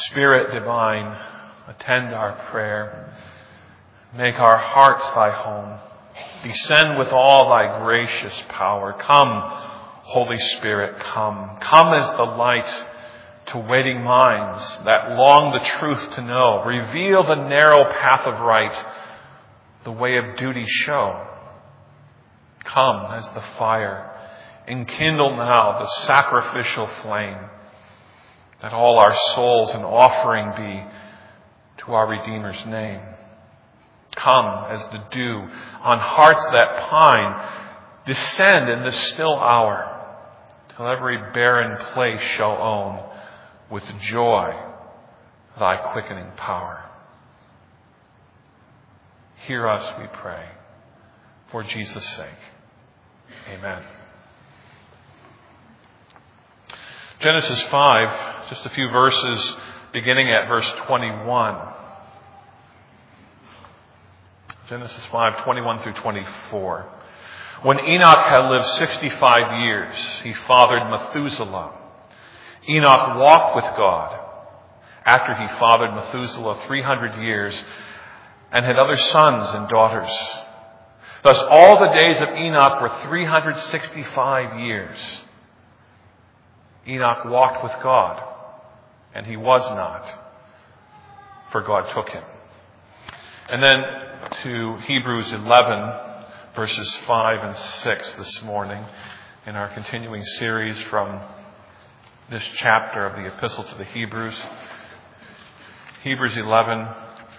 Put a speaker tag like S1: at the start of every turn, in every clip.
S1: Spirit divine, attend our prayer. Make our hearts thy home. Descend with all thy gracious power. Come, Holy Spirit, come. Come as the light to waiting minds that long the truth to know. Reveal the narrow path of right, the way of duty show. Come as the fire. Enkindle now the sacrificial flame, that all our souls an offering be to our Redeemer's name. Come as the dew on hearts that pine. Descend in this still hour, till every barren place shall own with joy thy quickening power. Hear us, we pray, for Jesus' sake. Amen. Genesis 5, just a few verses beginning at verse 21. Genesis 5, 21 through 24. When Enoch had lived 65 years, he fathered Methuselah. Enoch walked with God after he fathered Methuselah 300 years and had other sons and daughters. Thus all the days of Enoch were 365 years. Enoch walked with God, and he was not, for God took him. And then to Hebrews 11, verses 5 and 6 this morning, in our continuing series from this chapter of the Epistle to the Hebrews. Hebrews 11,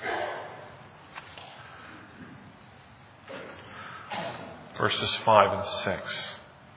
S1: verses 5 and 6.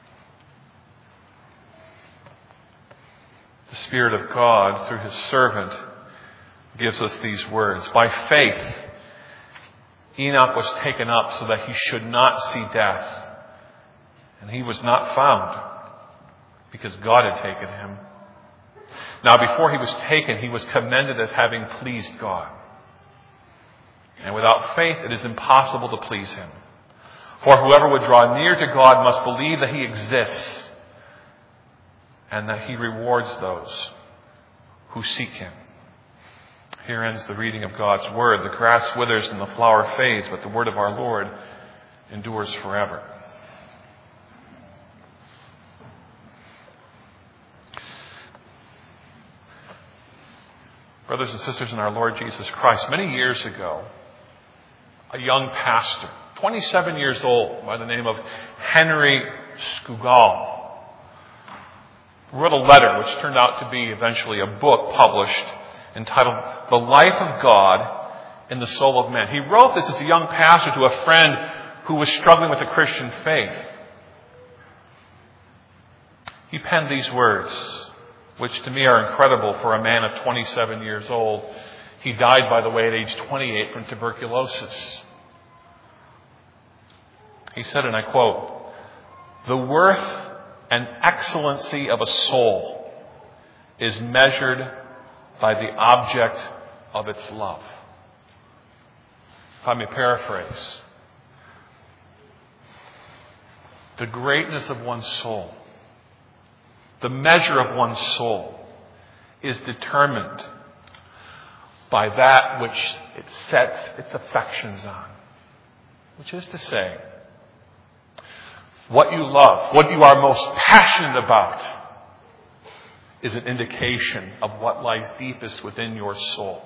S1: The Spirit of God, through His servant, gives us these words. By faith, Enoch was taken up so that he should not see death. And he was not found, because God had taken him. Now before he was taken, he was commended as having pleased God. And without faith, it is impossible to please Him. For whoever would draw near to God must believe that He exists, and that He rewards those who seek Him. Here ends the reading of God's Word. The grass withers and the flower fades, but the word of our Lord endures forever. Brothers and sisters in our Lord Jesus Christ, many years ago, a young pastor, 27 years old, by the name of Henry Scougal, wrote a letter which turned out to be eventually a book published entitled The Life of God in the Soul of Man. He wrote this as a young pastor to a friend who was struggling with the Christian faith. He penned these words, which to me are incredible for a man of 27 years old. He died, by the way, at age 28 from tuberculosis. He said, and I quote, "The worth and excellency of a soul is measured by the object of its love." If I may paraphrase, the greatness of one's soul, the measure of one's soul, is determined by that which it sets its affections on. Which is to say, what you love, what you are most passionate about, is an indication of what lies deepest within your soul.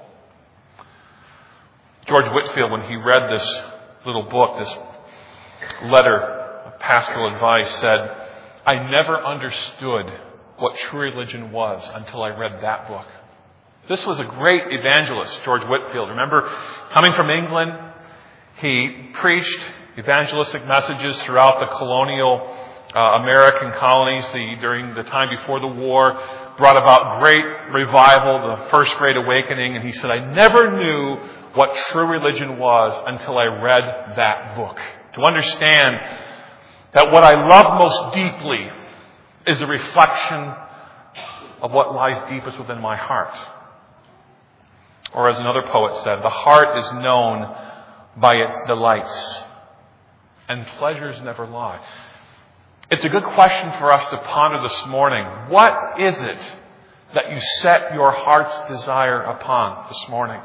S1: George Whitefield, when he read this little book, this letter of pastoral advice, said, "I never understood what true religion was until I read that book." This was a great evangelist, George Whitefield. Remember, coming from England, he preached evangelistic messages throughout the colonial American colonies during the time before the war, brought about great revival, the First Great Awakening, and he said, "I never knew what true religion was until I read that book." To understand that what I love most deeply is a reflection of what lies deepest within my heart. Or as another poet said, the heart is known by its delights, and pleasures never lie. It's a good question for us to ponder this morning. What is it that you set your heart's desire upon this morning?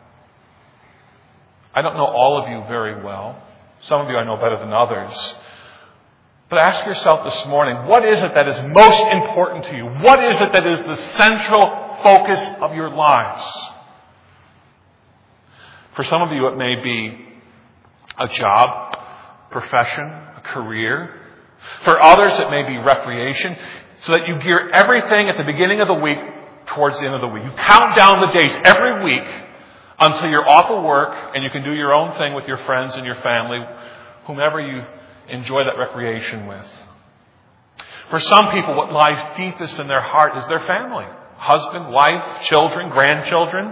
S1: I don't know all of you very well. Some of you I know better than others. But ask yourself this morning, what is it that is most important to you? What is it that is the central focus of your lives? For some of you, it may be a job, profession, a career. For others, it may be recreation, so that you gear everything at the beginning of the week towards the end of the week. You count down the days every week until you're off of work and you can do your own thing with your friends and your family, whomever you enjoy that recreation with. For some people, what lies deepest in their heart is their family. Husband, wife, children, grandchildren.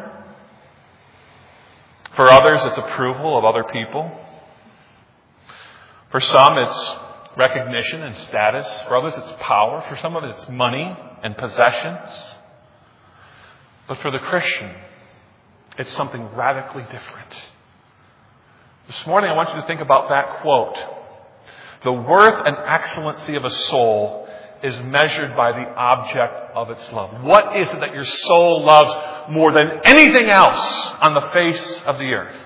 S1: For others, it's approval of other people. For some, it's recognition and status. For others, it's power. For some of it, it's money and possessions. But for the Christian, it's something radically different. This morning, I want you to think about that quote. The worth and excellency of a soul is measured by the object of its love. What is it that your soul loves more than anything else on the face of the earth?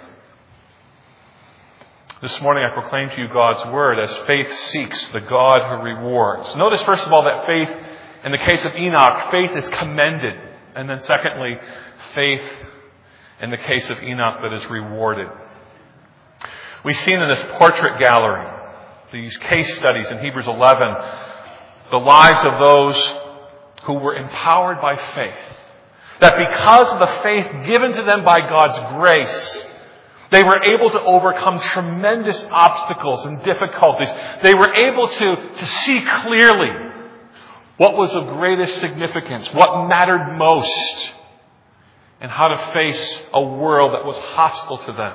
S1: This morning I proclaim to you God's word as faith seeks the God who rewards. Notice first of all that faith, in the case of Enoch, faith is commended. And then secondly, faith in the case of Enoch that is rewarded. We've seen in this portrait gallery, these case studies in Hebrews 11, the lives of those who were empowered by faith. That because of the faith given to them by God's grace, they were able to overcome tremendous obstacles and difficulties. They were able to see clearly what was of greatest significance, what mattered most, and how to face a world that was hostile to them.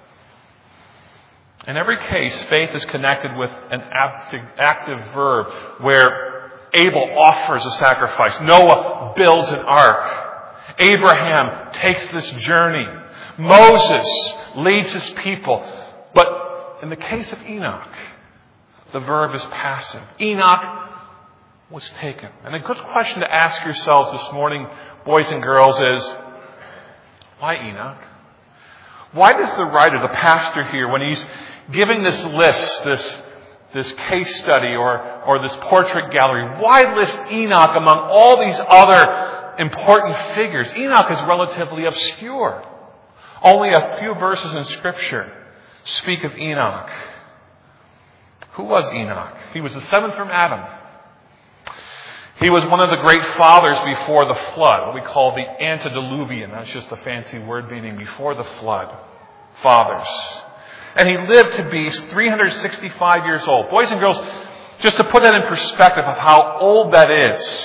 S1: In every case, faith is connected with an active verb where Abel offers a sacrifice. Noah builds an ark. Abraham takes this journey. Moses leads his people. But in the case of Enoch, the verb is passive. Enoch was taken. And a good question to ask yourselves this morning, boys and girls, is why Enoch? Why does the writer, the pastor here, when he's giving this list, this case study or this portrait gallery, why list Enoch among all these other important figures? Enoch is relatively obscure. Only a few verses in Scripture speak of Enoch. Who was Enoch? He was the seventh from Adam. He was one of the great fathers before the flood, what we call the antediluvian. That's just a fancy word meaning before the flood. Fathers. And he lived to be 365 years old. Boys and girls, just to put that in perspective of how old that is.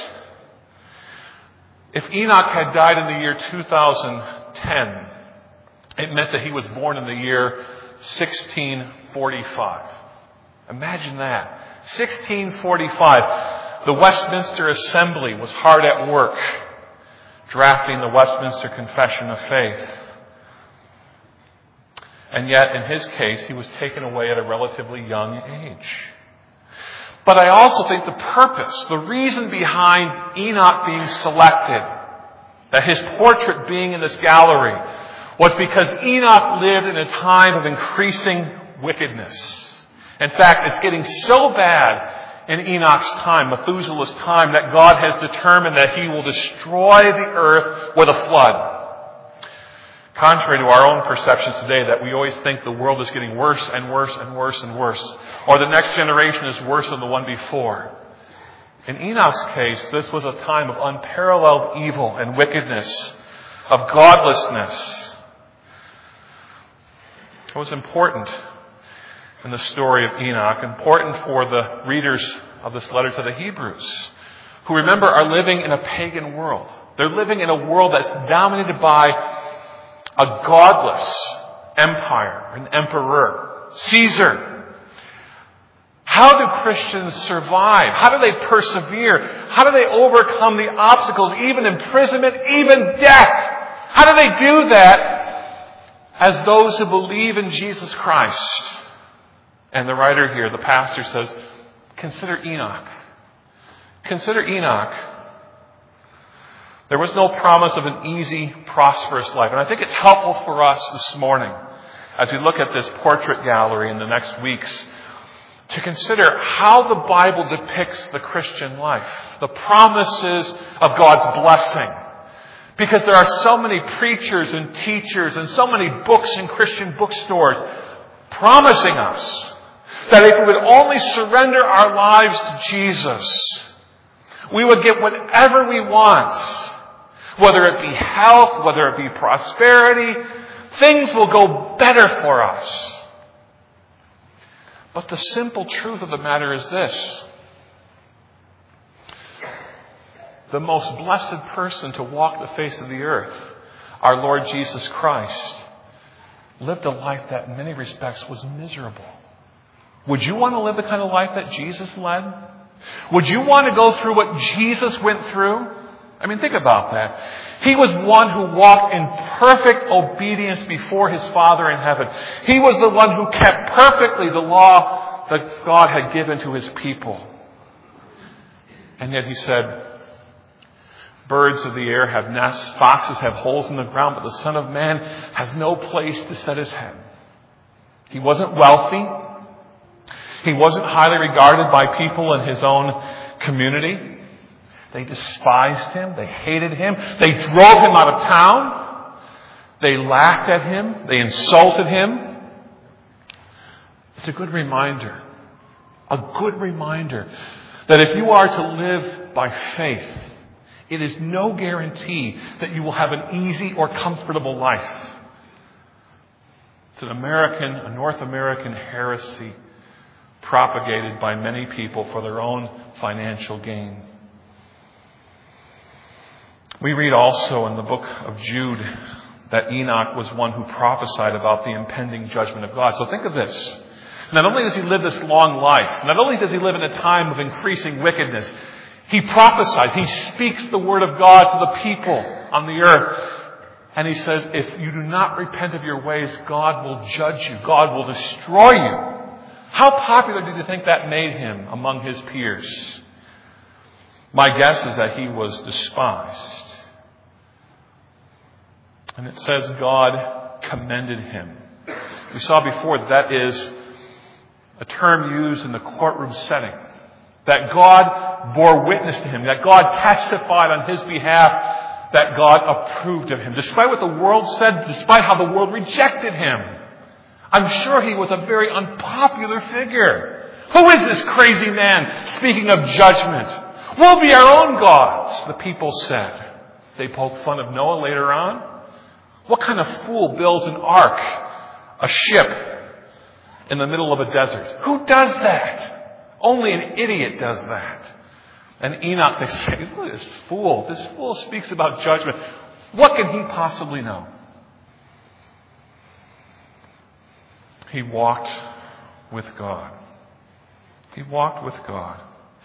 S1: If Enoch had died in the year 2010, it meant that he was born in the year 1645. Imagine that. 1645. The Westminster Assembly was hard at work drafting the Westminster Confession of Faith. And yet, in his case, he was taken away at a relatively young age. But I also think the purpose, the reason behind Enoch being selected, that his portrait being in this gallery, was because Enoch lived in a time of increasing wickedness. In fact, it's getting so bad in Enoch's time, Methuselah's time, that God has determined that he will destroy the earth with a flood. Contrary to our own perceptions today, that we always think the world is getting worse and worse and worse and worse, or the next generation is worse than the one before. In Enoch's case, this was a time of unparalleled evil and wickedness, of godlessness. It was important in the story of Enoch, important for the readers of this letter to the Hebrews, who, remember, are living in a pagan world. They're living in a world that's dominated by a godless empire, an emperor, Caesar. How do Christians survive? How do they persevere? How do they overcome the obstacles, even imprisonment, even death? How do they do that as those who believe in Jesus Christ? And the writer here, the pastor, says, consider Enoch. Consider Enoch. There was no promise of an easy, prosperous life. And I think it's helpful for us this morning, as we look at this portrait gallery in the next weeks, to consider how the Bible depicts the Christian life, the promises of God's blessing. Because there are so many preachers and teachers and so many books in Christian bookstores promising us that if we would only surrender our lives to Jesus, we would get whatever we want. Whether it be health, whether it be prosperity, things will go better for us. But the simple truth of the matter is this. The most blessed person to walk the face of the earth, our Lord Jesus Christ, lived a life that in many respects was miserable. Would you want to live the kind of life that Jesus led? Would you want to go through what Jesus went through? I mean, think about that. He was one who walked in perfect obedience before his Father in heaven. He was the one who kept perfectly the law that God had given to his people. And yet he said, birds of the air have nests, foxes have holes in the ground, but the Son of Man has no place to set his head. He wasn't wealthy. He wasn't highly regarded by people in his own community. They despised him. They hated him. They drove him out of town. They laughed at him. They insulted him. It's a good reminder that if you are to live by faith, it is no guarantee that you will have an easy or comfortable life. It's a North American heresy propagated by many people for their own financial gain. We read also in the book of Jude that Enoch was one who prophesied about the impending judgment of God. So think of this. Not only does he live this long life, not only does he live in a time of increasing wickedness, he prophesies, he speaks the word of God to the people on the earth. And he says, if you do not repent of your ways, God will judge you. God will destroy you. How popular do you think that made him among his peers? My guess is that he was despised. And it says God commended him. We saw before that is a term used in the courtroom setting. That God bore witness to him. That God testified on his behalf that God approved of him. Despite what the world said, despite how the world rejected him. I'm sure he was a very unpopular figure. Who is this crazy man speaking of judgment? We'll be our own gods, the people said. They poked fun of Noah later on. What kind of fool builds an ark, a ship, in the middle of a desert? Who does that? Only an idiot does that. And Enoch, they say, look at this fool. This fool speaks about judgment. What can he possibly know? He walked with God. He walked with God.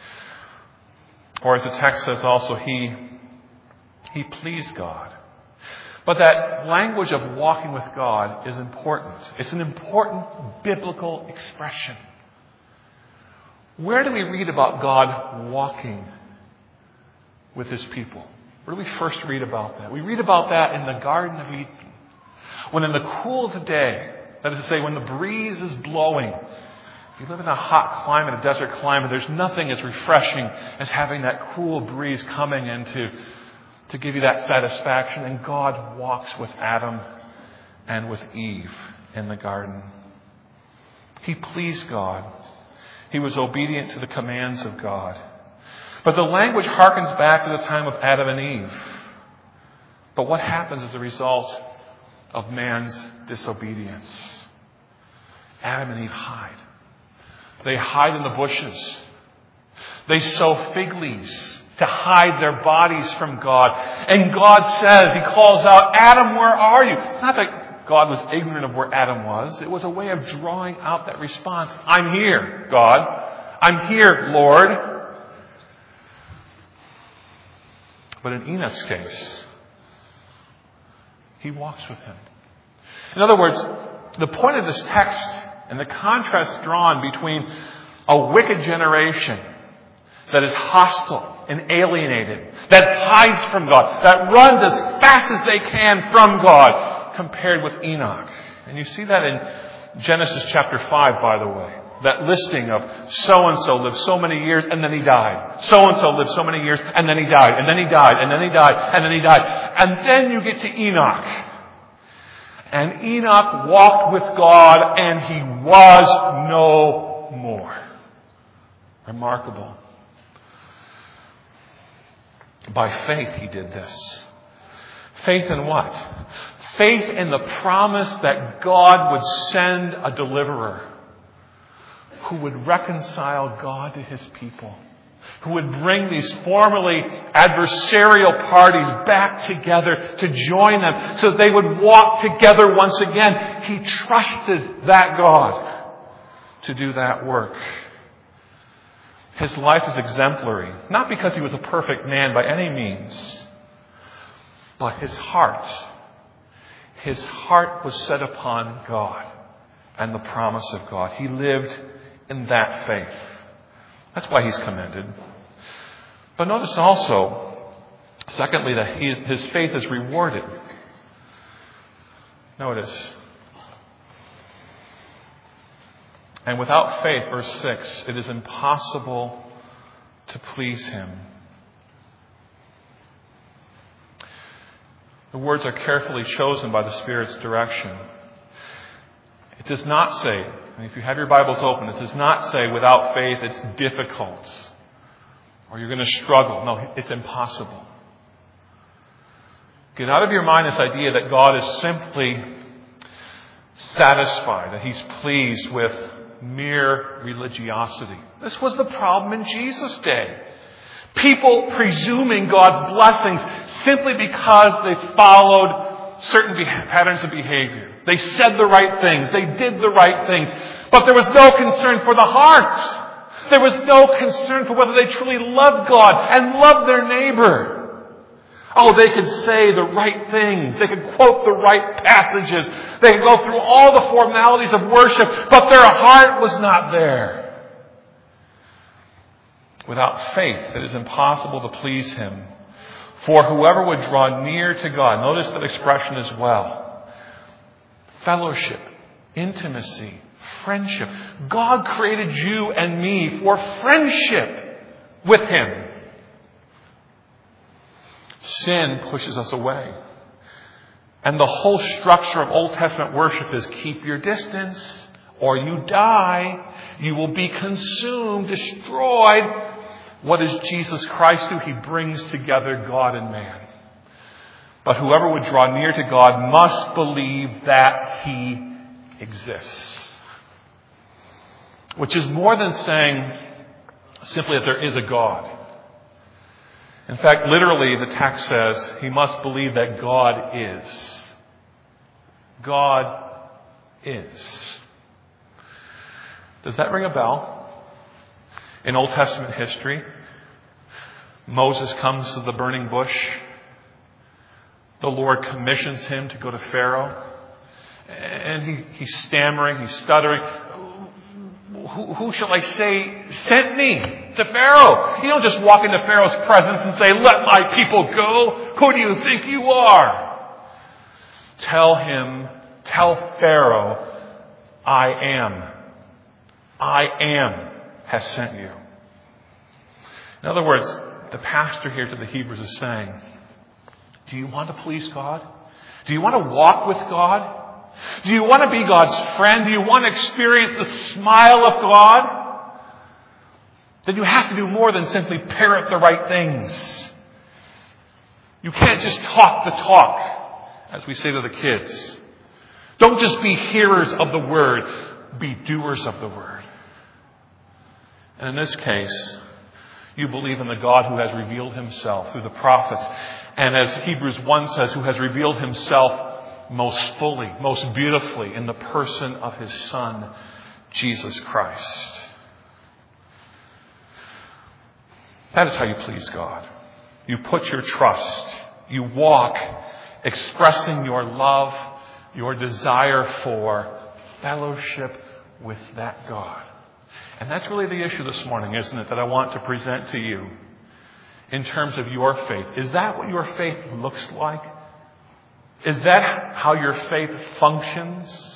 S1: Or as the text says also, he pleased God. But that language of walking with God is important. It's an important biblical expression. Where do we read about God walking with his people? Where do we first read about that? We read about that in the Garden of Eden. When in the cool of the day, that is to say, when the breeze is blowing, if you live in a hot climate, a desert climate, there's nothing as refreshing as having that cool breeze coming in to give you that satisfaction. And God walks with Adam and with Eve in the garden. He pleased God. He was obedient to the commands of God. But the language harkens back to the time of Adam and Eve. But what happens as a result of man's disobedience? Adam and Eve hide. They hide in the bushes. They sow fig leaves to hide their bodies from God. And God says, he calls out, Adam, where are you? It's not that God was ignorant of where Adam was. It was a way of drawing out that response. I'm here, God. I'm here, Lord. But in Enoch's case, he walks with him. In other words, the point of this text and the contrast drawn between a wicked generation that is hostile and alienated, that hides from God, that runs as fast as they can from God, compared with Enoch. And you see that in Genesis chapter 5, by the way. That listing of so-and-so lived so many years and then he died. So-and-so lived so many years and then he died. And then he died. And then he died. And then he died. And then you get to Enoch. And Enoch walked with God and he was no more. Remarkable. By faith he did this. Faith in what? Faith in the promise that God would send a deliverer who would reconcile God to His people, who would bring these formerly adversarial parties back together to join them so they would walk together once again. He trusted that God to do that work. His life is exemplary, not because he was a perfect man by any means, but his heart was set upon God and the promise of God. He lived in that faith. That's why he's commended. But notice also, secondly, that his faith is rewarded. Notice. And without faith, verse 6, it is impossible to please Him. The words are carefully chosen by the Spirit's direction. It does not say, and if you have your Bibles open, it does not say without faith it's difficult or you're going to struggle. No, it's impossible. Get out of your mind this idea that God is simply satisfied, that He's pleased with mere religiosity. This was the problem in Jesus' day. People presuming God's blessings simply because they followed certain patterns of behavior. They said the right things. They did the right things. But there was no concern for the heart. There was no concern for whether they truly loved God and loved their neighbor. Oh, they could say the right things. They could quote the right passages. They could go through all the formalities of worship, but their heart was not there. Without faith, it is impossible to please Him. For whoever would draw near to God, notice that expression as well. Fellowship, intimacy, friendship. God created you and me for friendship with Him. Sin pushes us away. And the whole structure of Old Testament worship is keep your distance or you die. You will be consumed, destroyed. What does Jesus Christ do? He brings together God and man. But whoever would draw near to God must believe that He exists. Which is more than saying simply that there is a God. In fact, literally the text says he must believe that God is. God is. Does that ring a bell? In Old Testament history, Moses comes to the burning bush. The Lord commissions him to go to Pharaoh. And he's stammering, he's stuttering. Who shall I say sent me to Pharaoh? You don't just walk into Pharaoh's presence and say, let my people go. Who do you think you are? Tell Pharaoh, I am has sent you. In other words, the pastor here to the Hebrews is saying, do you want to please God? Do you want to walk with God? Do you want to be God's friend? Do you want to experience the smile of God? Then you have to do more than simply parrot the right things. You can't just talk the talk, as we say to the kids. Don't just be hearers of the word, be doers of the word. And in this case, you believe in the God who has revealed Himself through the prophets. And as Hebrews 1 says, who has revealed Himself most fully, most beautifully in the person of His Son, Jesus Christ. That is how you please God. You put your trust. You walk expressing your love, your desire for fellowship with that God. And that's really the issue this morning, isn't it, that I want to present to you in terms of your faith. Is that what your faith looks like? Is that how your faith functions?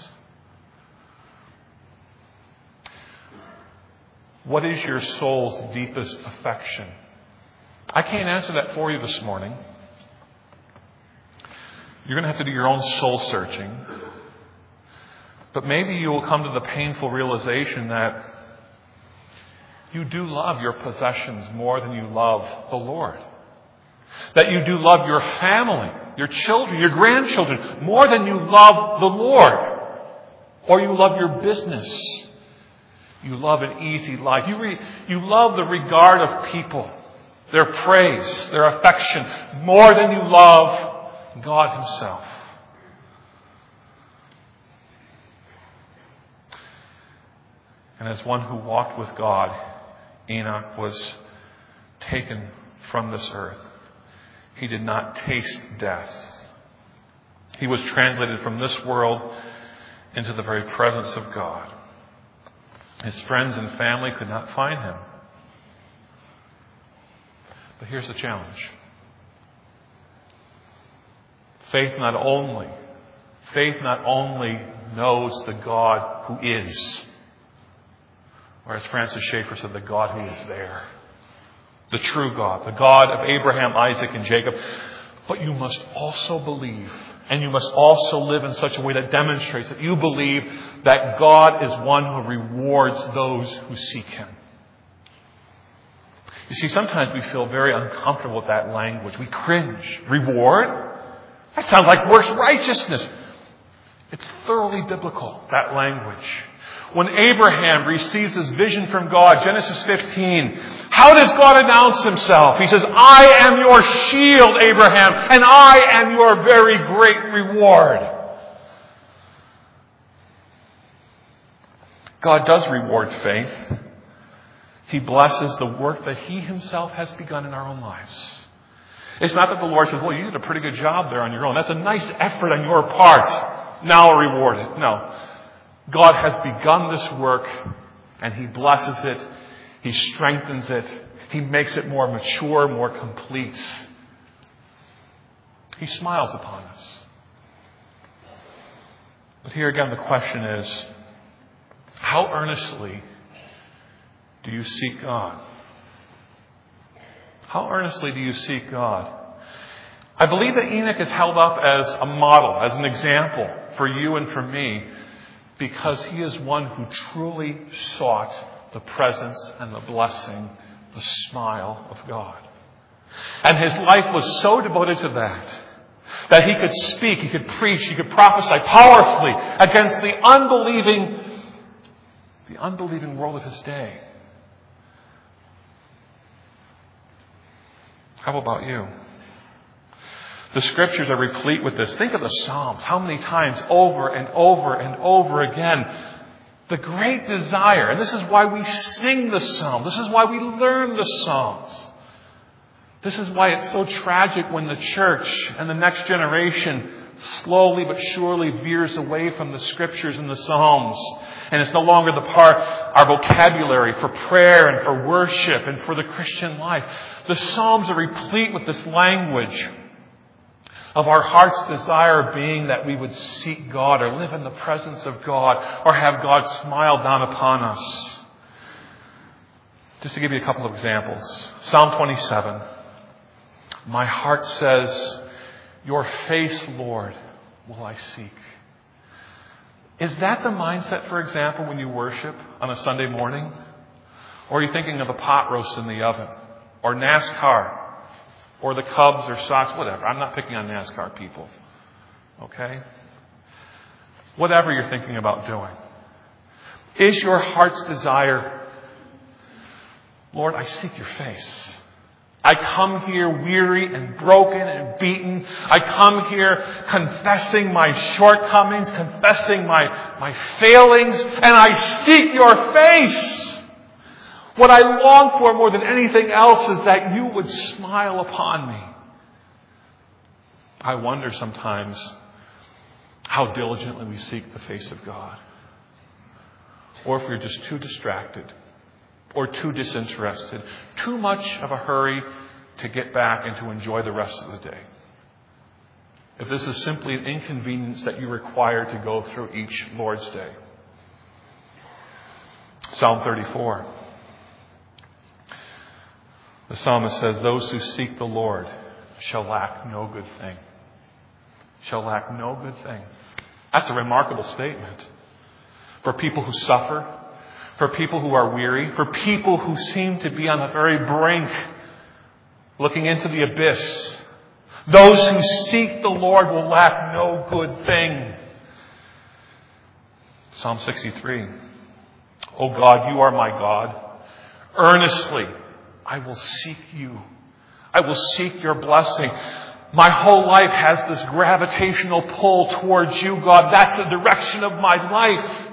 S1: What is your soul's deepest affection? I can't answer that for you this morning. You're going to have to do your own soul searching. But maybe you will come to the painful realization that you do love your possessions more than you love the Lord. That you do love your family, your children, your grandchildren more than you love the Lord. Or you love your business. You love an easy life. You love the regard of people, their praise, their affection more than you love God Himself. And as one who walked with God, Enoch was taken from this earth. He did not taste death. He was translated from this world into the very presence of God. His friends and family could not find him. But here's the challenge. Faith not only knows the God who is, or as Francis Schaeffer said, the God who is there. The true God, the God of Abraham, Isaac, and Jacob. But you must also believe, and you must also live in such a way that demonstrates that you believe that God is one who rewards those who seek Him. You see, sometimes we feel very uncomfortable with that language. We cringe. Reward? That sounds like works righteousness. It's thoroughly biblical, that language. When Abraham receives his vision from God, Genesis 15, how does God announce Himself? He says, I am your shield, Abraham, and I am your very great reward. God does reward faith. He blesses the work that He Himself has begun in our own lives. It's not that the Lord says, well, you did a pretty good job there on your own. That's a nice effort on your part. Now I'll reward it. No. God has begun this work, and He blesses it. He strengthens it. He makes it more mature, more complete. He smiles upon us. But here again the question is, how earnestly do you seek God? How earnestly do you seek God? I believe that Enoch is held up as a model, as an example for you and for me, because he is one who truly sought the presence and the blessing, the smile of God. And his life was so devoted to that he could speak, he could preach, he could prophesy powerfully against the unbelieving world of his day. How about you? The Scriptures are replete with this. Think of the Psalms. How many times over and over and over again, the great desire, and this is why we sing the Psalms. This is why we learn the Psalms. This is why it's so tragic when the church and the next generation slowly but surely veers away from the Scriptures and the Psalms. And it's no longer our vocabulary for prayer and for worship and for the Christian life. The Psalms are replete with this language of our heart's desire being that we would seek God or live in the presence of God or have God smile down upon us. Just to give you a couple of examples. Psalm 27. My heart says, your face, Lord, will I seek. Is that the mindset, for example, when you worship on a Sunday morning? Or are you thinking of a pot roast in the oven? Or NASCAR? Or the Cubs or Sox? Whatever. I'm not picking on NASCAR people. Okay? Whatever you're thinking about doing. Is your heart's desire, Lord, I seek your face. I come here weary and broken and beaten. I come here confessing my shortcomings, confessing my failings, and I seek your face. What I long for more than anything else is that you would smile upon me. I wonder sometimes how diligently we seek the face of God. or if you're just too distracted or too disinterested, too much of a hurry to get back and to enjoy the rest of the day. If this is simply an inconvenience that you require to go through each Lord's Day. Psalm 34. The psalmist says, those who seek the Lord shall lack no good thing. Shall lack no good thing. That's a remarkable statement. For people who suffer, for people who are weary, for people who seem to be on the very brink, looking into the abyss. Those who seek the Lord will lack no good thing. Psalm 63. O God, you are my God. Earnestly I will seek you. I will seek your blessing. My whole life has this gravitational pull towards you, God. That's the direction of my life.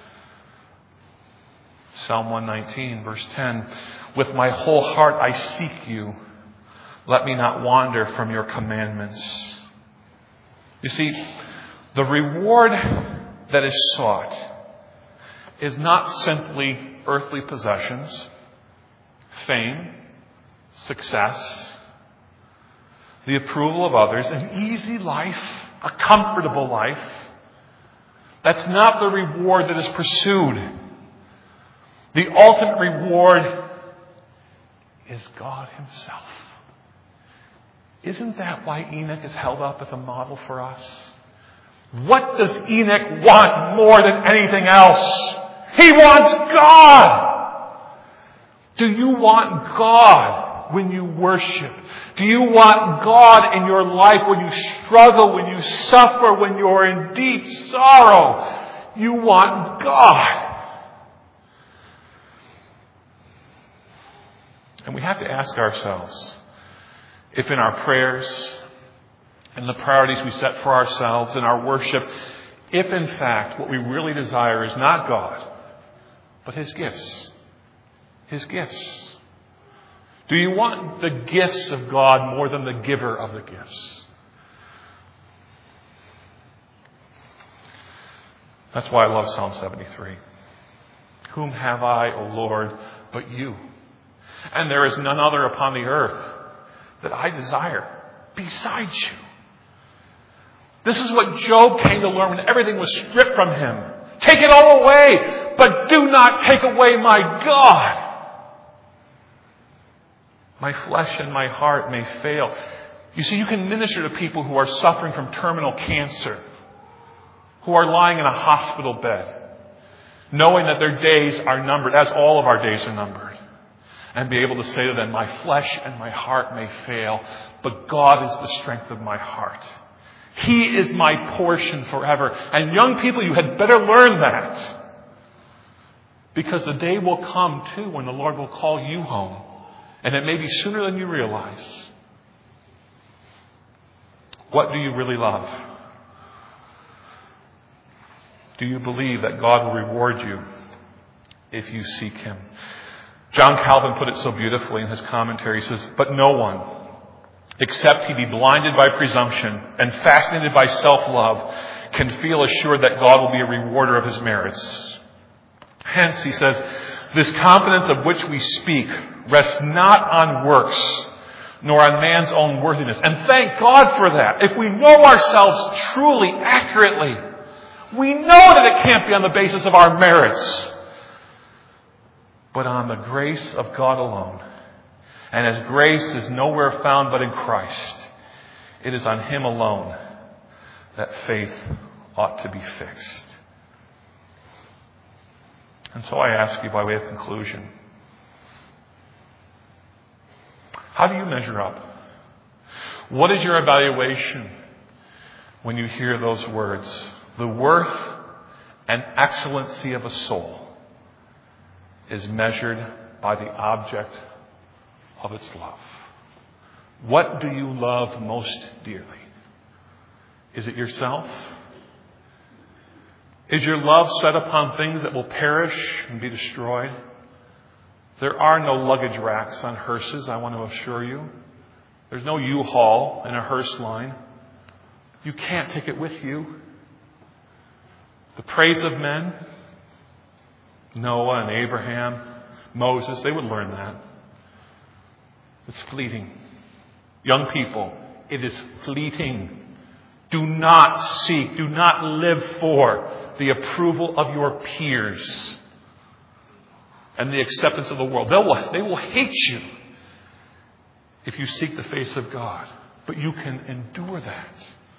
S1: Psalm 119, verse 10. With my whole heart I seek you. Let me not wander from your commandments. You see, the reward that is sought is not simply earthly possessions, fame, success, the approval of others, an easy life, a comfortable life. That's not the reward that is pursued. The ultimate reward is God Himself. Isn't that why Enoch is held up as a model for us? What does Enoch want more than anything else? He wants God! Do you want God when you worship? Do you want God in your life when you struggle, when you suffer, when you're in deep sorrow? You want God. And we have to ask ourselves, if in our prayers, in the priorities we set for ourselves, in our worship, if in fact what we really desire is not God, but His gifts. His gifts. Do you want the gifts of God more than the giver of the gifts? That's why I love Psalm 73. Whom have I, O Lord, but you? And there is none other upon the earth that I desire besides you. This is what Job came to learn when everything was stripped from him. Take it all away, but do not take away my God. My flesh and my heart may fail. You see, you can minister to people who are suffering from terminal cancer, who are lying in a hospital bed, knowing that their days are numbered, as all of our days are numbered. And be able to say to them, my flesh and my heart may fail, but God is the strength of my heart. He is my portion forever. And young people, you had better learn that. Because the day will come, too, when the Lord will call you home. And it may be sooner than you realize. What do you really love? Do you believe that God will reward you if you seek Him? John Calvin put it so beautifully in his commentary. He says, but no one, except he be blinded by presumption and fascinated by self-love, can feel assured that God will be a rewarder of his merits. Hence, he says, this confidence of which we speak rests not on works, nor on man's own worthiness. And thank God for that. If we know ourselves truly, accurately, we know that it can't be on the basis of our merits, but on the grace of God alone. And as grace is nowhere found but in Christ, it is on Him alone that faith ought to be fixed. And so I ask you by way of conclusion, how do you measure up? What is your evaluation when you hear those words? The worth and excellency of a soul is measured by the object of its love. What do you love most dearly? Is it yourself? Is your love set upon things that will perish and be destroyed? There are no luggage racks on hearses, I want to assure you. There's no U-Haul in a hearse line. You can't take it with you. The praise of men, Noah and Abraham, Moses, they would learn that. It's fleeting. Young people, it is fleeting. Do not seek, do not live for the approval of your peers and the acceptance of the world. They will hate you if you seek the face of God. But you can endure that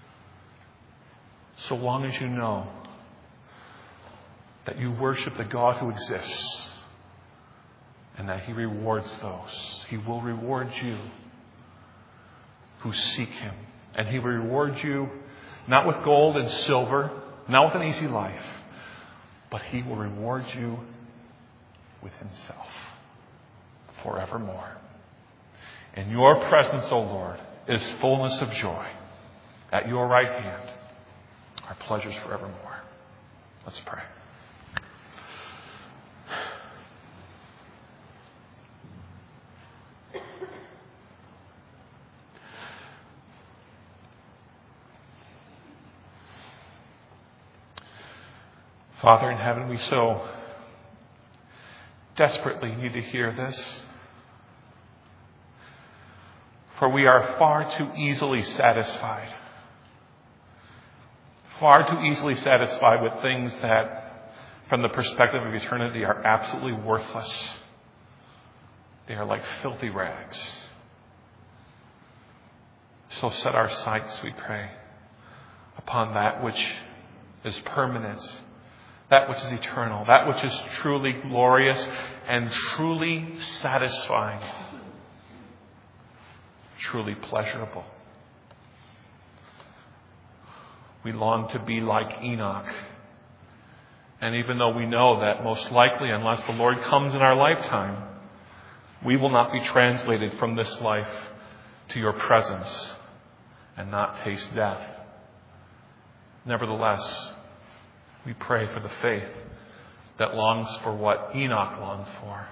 S1: so long as you know that you worship the God who exists and that He rewards those. He will reward you who seek Him. And He will reward you not with gold and silver, not with an easy life, but He will reward you with Himself forevermore. In your presence, O Lord, is fullness of joy. At your right hand are pleasures forevermore. Let's pray. Father in heaven, we so desperately need to hear this. For we are far too easily satisfied. Far too easily satisfied with things that, from the perspective of eternity, are absolutely worthless. They are like filthy rags. So set our sights, we pray, upon that which is permanent, that which is eternal, that which is truly glorious and truly satisfying, truly pleasurable. We long to be like Enoch. And even though we know that most likely, unless the Lord comes in our lifetime, we will not be translated from this life to your presence and not taste death. Nevertheless, we pray for the faith that longs for what Enoch longed for.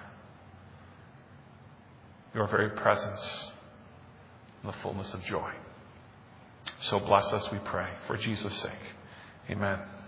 S1: Your very presence and the fullness of joy. So bless us, we pray, for Jesus' sake. Amen.